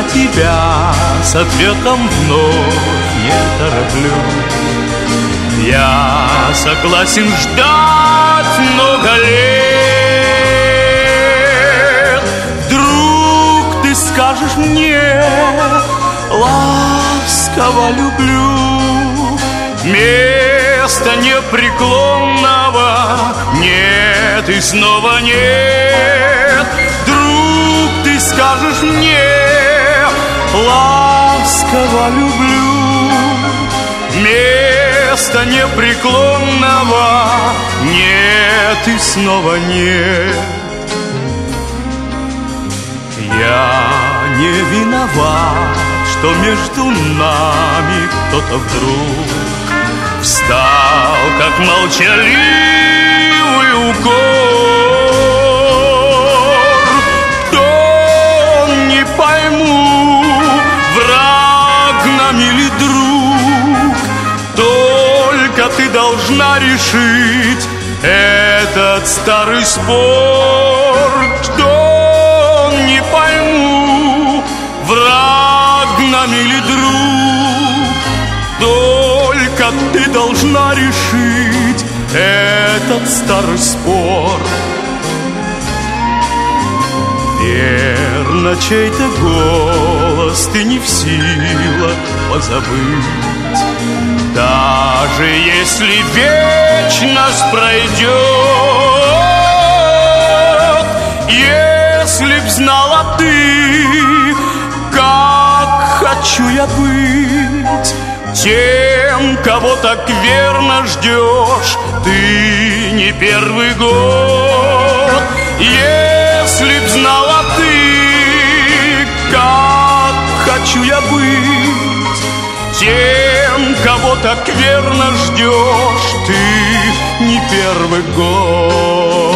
тебя с ответом вновь не тороплюсь. Я согласен ждать много лет. Вдруг ты скажешь мне: ласково люблю. Места непреклонного нет и снова нет. Вдруг ты скажешь мне: ласково люблю. Места непреклонного нет и снова нет. Я не виноват, что между нами кто-то вдруг встал, как молчаливый укор. То не пойму, враг нам или друг. Только ты должна решить этот старый спор. Что не пойму, враг нам или друг. Только ты должна решить этот старый спор. Верно, чей-то голос ты не в силах позабыть. Даже если вечность пройдет. Если б знала ты, как хочу я быть тем, кого так верно ждешь ты не первый год. Если б знала ты, как хочу я быть тем, кого так верно ждешь ты не первый год.